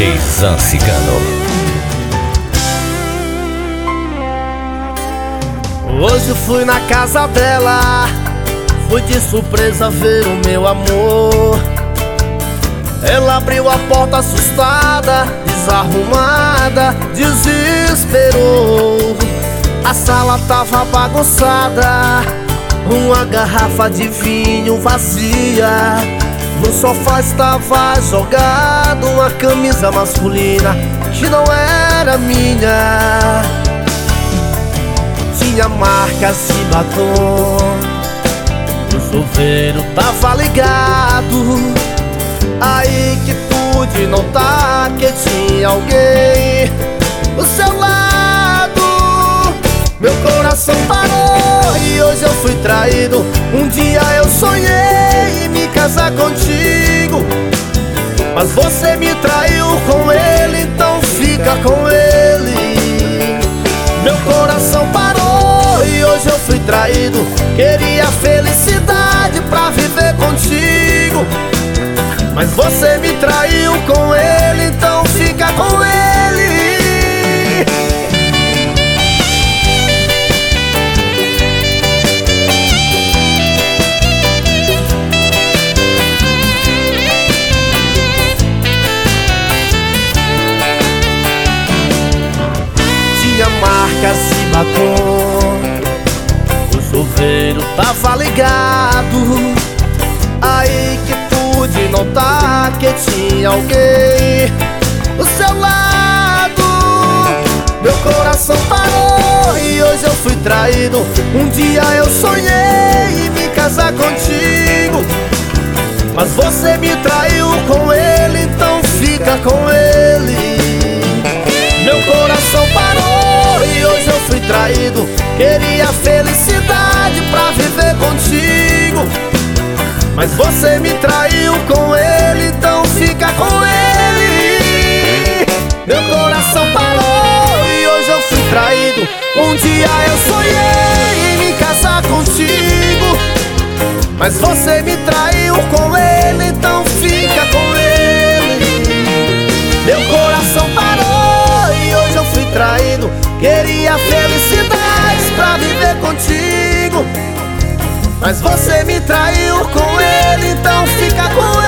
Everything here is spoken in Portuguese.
DJ Zan Cigano. Hoje fui na casa dela, fui de surpresa ver o meu amor. Ela abriu a porta assustada, desarrumada, desesperou. A sala tava bagunçada, uma garrafa de vinho vazia. No sofá estava jogado uma camisa masculina que não era minha. Tinha marcas de batom, o chuveiro tava ligado. Aí que pude notar que tinha alguém do seu lado. Meu coração parou e hoje eu fui traído. Um dia eu sonhei em me casar contigo, mas você me traiu com ele, então fica com ele. Meu coração parou e hoje eu fui traído. Queria felicidade pra viver contigo, mas você me traiu com ele, então fica com ele. Tinha marcas de batom, o chuveiro tava ligado. Aí que pude notar que tinha alguém do seu lado. Meu coração parou e hoje eu fui traído. Um dia eu sonhei em me casar contigo, mas você me traiu com ele, então fica com ele. Meu coração parou e hoje eu fui traído. Queria felicidade pra viver contigo, mas você me traiu com ele, então fica com ele. Meu coração parou e hoje eu fui traído. Um dia eu sonhei em me casar contigo, mas você me traiu com ele, então fica com ele. Meu coração parou e hoje eu fui traído. Queria felicidade pra viver contigo, mas você me traiu com ele, então fica com ele.